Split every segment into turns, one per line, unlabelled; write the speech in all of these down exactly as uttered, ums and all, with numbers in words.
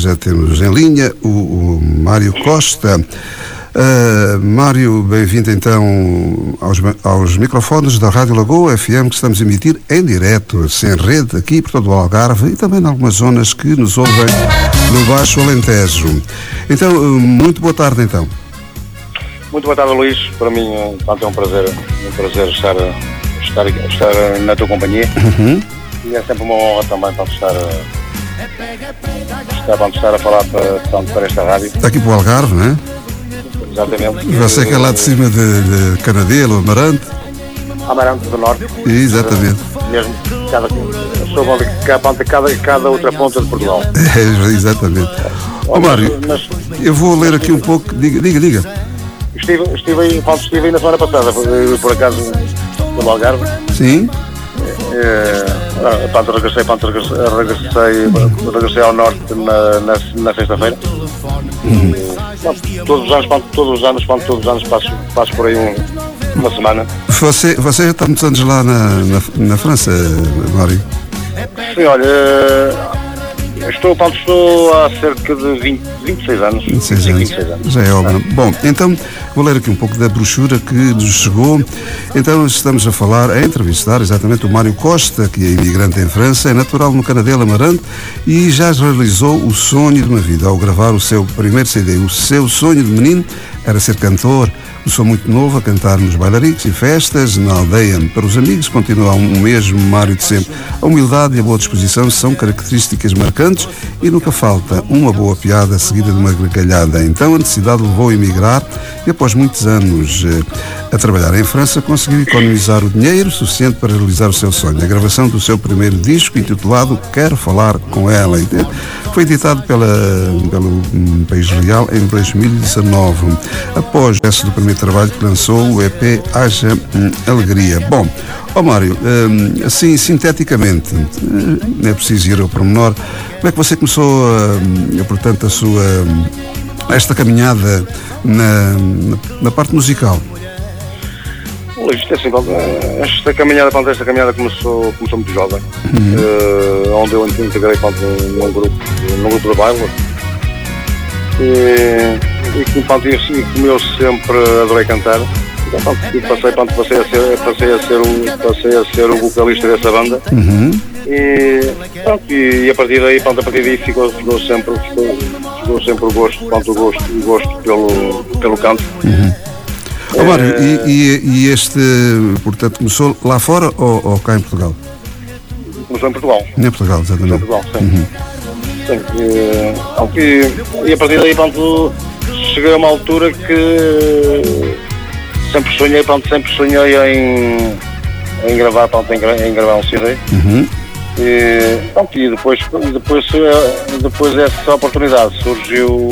já temos em linha o, o Mário Costa. Uh, Mário, bem-vindo então aos, aos microfones da Rádio Lagoa F M, que estamos a emitir em direto, sem rede, aqui por todo o Algarve e também em algumas zonas que nos ouvem no Baixo Alentejo. Então, muito boa tarde então.
Muito boa tarde, Luís. Para mim é um prazer, um prazer estar, estar, estar na tua companhia.
Uhum.
E é sempre uma honra também para estar, estar, para estar a falar para, para esta rádio.
Está aqui para o Algarve, não é?
Exatamente.
Você que é lá de cima de, de Canadelo, Amarante?
Amarante do Norte.
Exatamente.
Mesmo, cada, sou de cada, cada, cada outra ponta de Portugal.
É, exatamente. Ó oh, Mário, mas, eu vou ler aqui um pouco. Diga, diga, diga.
Estive, estive, aí, estive aí na semana passada, por, por acaso, no Algarve.
Sim.
É, pronto, regressei, pronto, regressei, regressei, regressei ao norte na, na, na sexta-feira.
Uhum.
Todos os anos, pronto, todos os anos, pronto, todos os anos passo, passo por aí um, uma semana.
Você, você já está muitos anos lá na, na, na França, Mário?
Sim, olha, estou, pronto, estou há cerca de vinte, vinte e seis anos.
vinte e seis anos.
vinte e seis anos.
Já é obra. Bom, então vou ler aqui um pouco da brochura que nos chegou. Então estamos a falar, a entrevistar exatamente o Mário Costa, que é imigrante em França, é natural no Canadelo Amarante e já realizou o sonho de uma vida ao gravar o seu primeiro C D. O seu sonho de menino era ser cantor. Começou muito novo a cantar nos bailaricos e festas, na aldeia. Para os amigos continua o mesmo Mário de sempre. A humildade e a boa disposição são características marcantes e nunca falta uma boa piada seguida de uma gargalhada. Então a necessidade levou a emigrar e após muitos anos eh, a trabalhar em França conseguiu economizar o dinheiro suficiente para realizar o seu sonho. A gravação do seu primeiro disco intitulado Quero Falar Com Ela foi editado pela, pelo um, País Real em dois mil e dezanove. Após esse do primeiro trabalho que lançou o E P Haja hum, Alegria. Bom, ó Mário, hum, assim sinteticamente, hum, não é preciso ir ao pormenor, como é que você começou, hum, portanto, a sua, hum, esta caminhada na, na, na parte musical?
Luís, é assim, esta caminhada, pronto, esta caminhada começou, começou muito jovem, uhum. uh, onde eu integrei, pronto, num grupo, num grupo de baile. E, e, pronto, e como eu sempre adorei cantar, então, pronto, passei, pronto, passei, a ser, passei, a ser o, passei a ser o vocalista dessa banda.
Uhum.
E, pronto, e, e a partir daí, pronto, a partir daí ficou, ficou, sempre, ficou, ficou sempre o gosto, pronto, o gosto, o gosto pelo, pelo canto.
Uhum. Oh, Mário, é... e, e, e este, portanto, começou lá fora ou, ou cá em Portugal?
Começou em Portugal.
Em Portugal, exatamente.
Em Portugal, sim.
Uhum.
Sim, e, e, e a partir daí, pronto, cheguei a uma altura que sempre sonhei, pronto, sempre sonhei em, em gravar, pronto, em, em gravar um C D.
Uhum.
E, pronto, e depois, depois, depois dessa oportunidade surgiu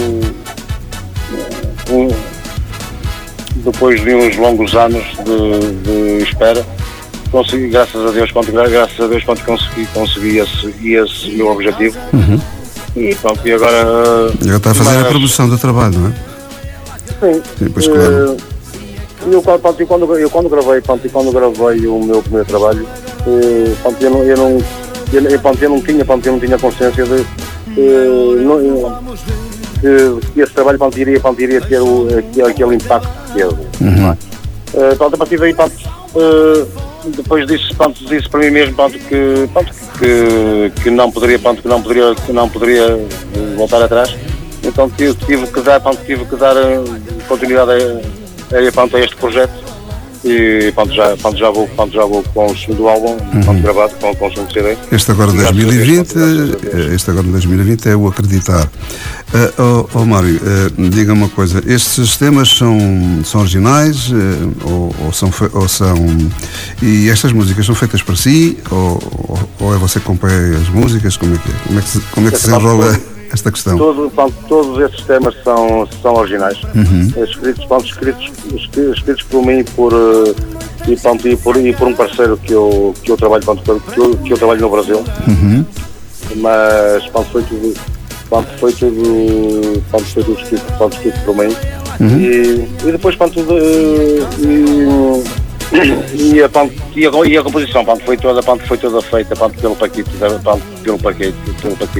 um, depois de uns longos anos de, de espera, consegui, graças a Deus, graças a Deus, consegui, consegui esse, esse meu objetivo.
Uhum.
E pronto, e agora...
Agora está a fazer
mas,
a promoção do trabalho, não é?
Sim.
Sim, pois claro.
Eu, pronto, eu, quando, eu quando gravei, pronto, quando gravei o meu primeiro trabalho, pronto, eu, não, eu, não, eu, pronto, eu não tinha, pronto, eu não tinha consciência de... Não, que esse trabalho, pronto, iria, pronto, iria ter o, aquele impacto que teve.
Uhum.
Uh, pronto, a partir daí, pronto, uh, depois disso, pronto, disse para mim mesmo, pronto, que, pronto, que, que não poderia, pronto, que não poderia, que não poderia voltar atrás. Então tive, tive que dar, pronto, tive que dar continuidade a, a, pronto, a este projeto. E pronto, já, pronto, já, vou, pronto, já vou com o segundo álbum, uhum. pronto, gravado com, com o segundo C D.
Este agora de dois mil e vinte, este agora de dois mil e vinte é o Acreditar. Uh, oh, oh Mário, uh, diga uma coisa, estes temas são, são originais uh, ou, ou, são, ou são... E estas músicas são feitas para si ou, ou, ou é você que compõe as músicas? Como é que é? Como é que se, como é que se desenrola esta questão?
Todo, pronto, todos esses temas são, são originais.
Uhum.
Escritos, pronto, escritos, escritos por mim por, e, pronto, e, por, e por um parceiro que eu, que eu, trabalho, pronto, que eu, que eu trabalho no Brasil.
Uhum.
Mas pronto, foi tudo, pronto, foi tudo, pronto, foi tudo escrito, pronto, escrito por mim. Uhum. E, e depois pronto, e, e, a, pronto, e, a, e a composição pronto, foi, toda, pronto, foi toda feita pronto, pelo Paquito, pronto, pelo Paquito, pelo Paquito.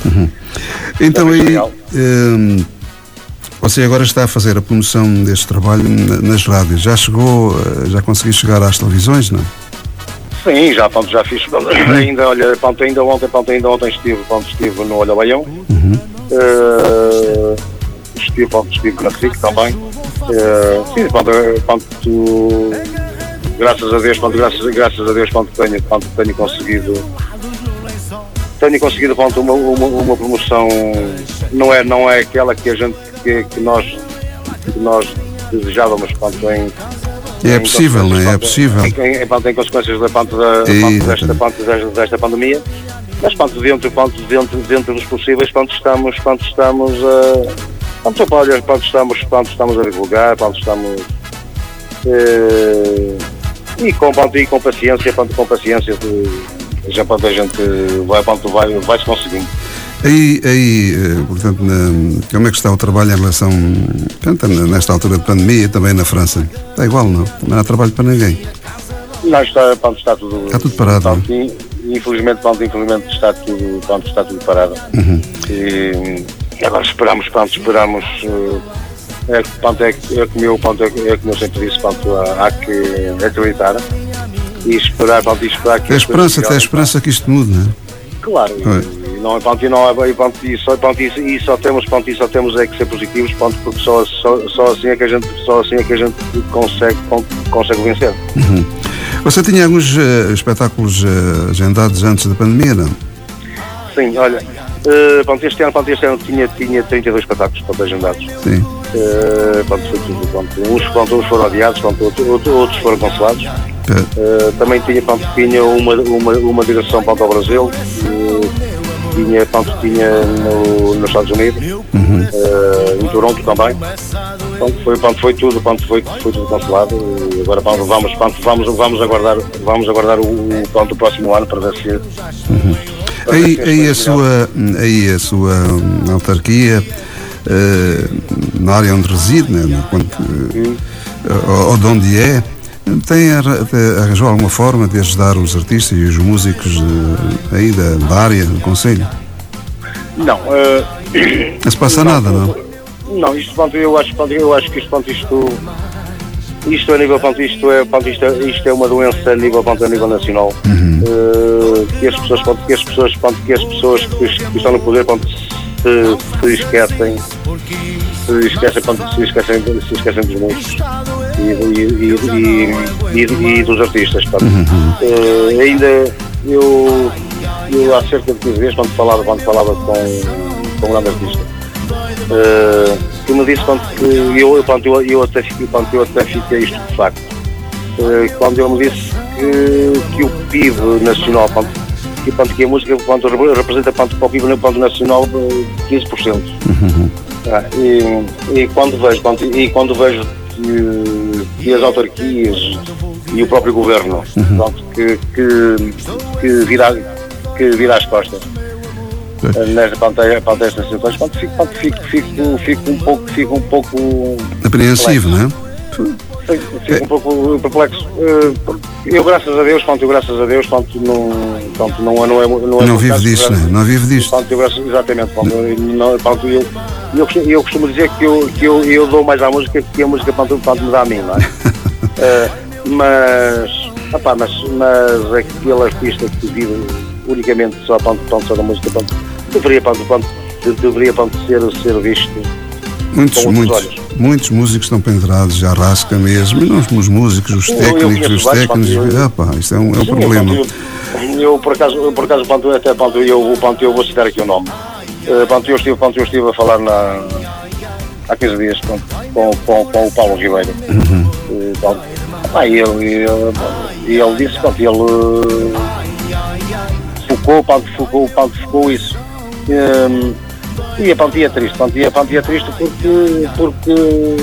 Uhum. Então
é
aí, hum, você agora está a fazer a promoção deste trabalho nas rádios. Já chegou, já consegui chegar às televisões, não?
Sim, já, pronto, já fiz. Ainda, olha, pronto, ainda ontem, pronto, ainda ontem estive, pronto, estive no Olho Baião.
Uhum.
Uh, estive, pronto, estive na F I C também. Uh, sim, pronto, pronto, graças a Deus, pronto, graças, graças a Deus, pronto, tenho, pronto, tenho conseguido, tenho conseguido, pronto, uma, uma, uma promoção, não é, não é aquela que a gente, que, que nós, que nós desejávamos, pronto, em
É possível, não é? É possível.
Em, em, em consequências da, ponto da, ponto desta, ponto desta, desta pandemia, mas ponto, dentro, ponto, dentro, dentro dos possíveis, ponto, estamos, ponto, estamos a. Ponto, ponto, estamos, ponto, estamos a divulgar, ponto, estamos. Eh, e, com, ponto, e com paciência, ponto, com paciência, já, ponto, a gente vai, ponto, vai, vai se conseguindo.
Aí, aí, portanto, na, como é que está o trabalho em relação, portanto, nesta altura de pandemia, também na França? Está igual, não? Não há trabalho para ninguém.
Não, está, pronto, está tudo...
Está tudo parado,
pronto, e, infelizmente, pronto, infelizmente está tudo, pronto, está tudo parado.
Uhum.
E agora esperamos, pronto, esperamos... É, pronto, é, é como eu, pronto, é, é como eu sempre disse, pronto, há, há que acreditar e esperar, pronto, e esperar que...
Tem esperança, tem esperança que isto mude, não é?
Claro. E, Não, pronto, e, não, e, pronto, e, só, pronto, e, e só temos, pronto, e só temos é que ser positivos, pronto, porque só, só, só assim é que a gente, só assim é que a gente consegue, pronto, consegue vencer.
Uhum. Você tinha alguns uh, espetáculos uh, agendados antes da pandemia, não?
Sim, olha, uh, pronto, este ano, pronto, este ano tinha, tinha trinta e dois espetáculos, pronto, agendados.
Sim.
Uh, pronto, foi tudo, pronto, uns, pronto, uns foram adiados, pronto, outros, outros foram cancelados. Uh, também tinha, pronto, tinha uma, uma, uma direção, pronto, ao Brasil. Uh, Tinha, pronto, tinha no, nos Estados Unidos, uhum. uh, em Toronto também. Pronto, foi, pronto, foi tudo, pronto, foi, foi tudo cancelado. E agora pronto, vamos, pronto, vamos, vamos aguardar, vamos aguardar o, pronto, o próximo ano para ver se.
Uhum. Para aí, ver se aí, a sua, aí a sua autarquia, uh, na área onde reside, né, quando, uh, ou, ou de onde é. Tem, arranjou alguma forma de ajudar os artistas e os músicos de, aí da, da área do concelho?
Não. Uh,
não se passa não, nada, não?
Não, isto, pronto, eu acho, pronto, eu acho que isto, pronto, isto, isto a nível, pronto, isto é, pronto, isto, é, isto é uma doença a nível, pronto, a nível nacional. Uhum. Uh, que as pessoas, pronto, que as pessoas, pronto, que as pessoas que, que estão no poder, pronto, se, se esquecem, se esquecem, pronto, se esquecem, se esquecem dos músicos. E, e, e, e, e dos artistas. Uhum. Uh, ainda eu, eu há cerca de quinze dias, quando falava, quando falava com, com um grande artista, uh, que me disse quando, que eu, quando eu, eu, até fiquei, quando eu até fiquei isto de facto, uh, quando ele me disse que, que o P I B nacional, quando, que, quando, que a música quando representa quando, para o P I B quando, nacional quinze por cento. Uhum. Ah, e, e quando vejo, quando, e quando vejo Que, que as autarquias e o próprio governo, uhum. pronto, que, que, que, virá, que virá as costas nesta pronto, estas situações, pronto, fico, pronto, fico, fico, fico um pouco, fico um pouco
apreensivo, não é?
Fico, fico um pouco perplexo. Eu graças a Deus, pronto, eu graças a Deus, pronto, não, pronto, não, não é, não é
não vive disso, não, não vive disso.
Pronto, eu graças, exatamente, pronto, não, pronto, eu Eu costumo, eu costumo dizer que, eu, que eu, eu dou mais à música que a música pronto, pronto, me dá a mim, não é? uh, mas, opá, mas, mas aquele artista que vive unicamente só, pronto, pronto, só da música, pronto, deveria, pronto, pronto, deveria pronto, ser, ser visto
muitos,
com
muitos,
olhos.
Muitos músicos estão pendurados, já rasca mesmo, e não os músicos, os técnicos, os técnicos, eu, opa, isto é um, é um sim, problema.
Pronto, eu, eu, por acaso, eu, por acaso pronto, até, pronto, eu, pronto, eu vou citar aqui o nome. Uh, pronto, eu, estive, pronto, eu estive a falar na, há quinze dias pronto, com, com, com o Paulo Ribeiro. Uhum. Uh, pronto, ah, e ele, ele, ele disse, pronto, ele uh, focou, pronto, focou, pronto, focou isso. Um, e, pronto, e é triste, pronto, e, pronto, e é triste porque, porque,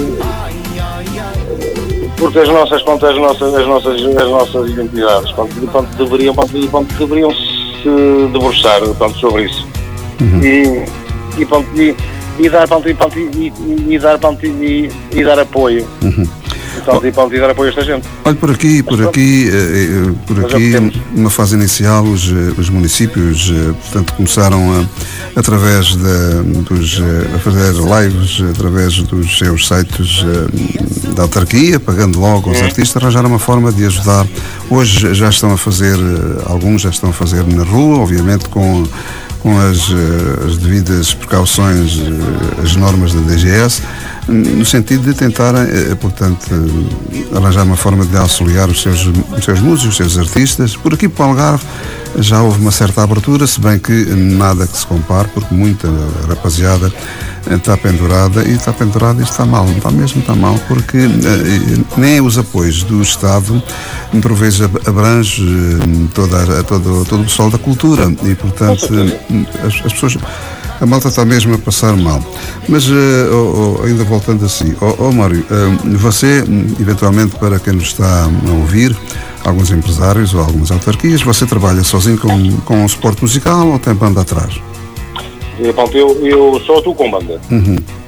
porque as nossas, pronto, as nossas, as nossas, as nossas identidades pronto, pronto, deveriam, pronto, pronto, deveriam se debruçar pronto, sobre isso. Uhum. E, e, pronto, e, e dar, pronto, e, pronto, e, e, e, dar, pronto, e, e dar apoio.
Uhum.
Então, e pode dar apoio a esta gente.
Olha, por aqui, por aqui, eh, por aqui, numa fase inicial, os, os municípios, eh, portanto, começaram a, através de, dos, a fazer lives, através dos seus sites eh, da autarquia, pagando logo aos artistas, arranjaram uma forma de ajudar. Hoje já estão a fazer, alguns já estão a fazer na rua, obviamente com com as, as devidas precauções, as normas da D G S, no sentido de tentarem, portanto, arranjar uma forma de auxiliar os seus, os seus músicos, os seus artistas. Por aqui, para o Algarve, já houve uma certa abertura, se bem que nada que se compare, porque muita rapaziada está pendurada, e está pendurada e está mal, não está mesmo, está mal, porque nem os apoios do Estado, por vezes, abrange toda, todo, todo o pessoal da cultura, e, portanto, as, as pessoas... A malta está mesmo a passar mal. Mas, uh, oh, oh, ainda voltando assim, oh, oh Mário, uh, você, eventualmente, para quem nos está a ouvir, alguns empresários ou algumas autarquias, você trabalha sozinho com, com um suporte musical ou tem banda atrás?
Eu, eu só atuo com banda.
Uhum.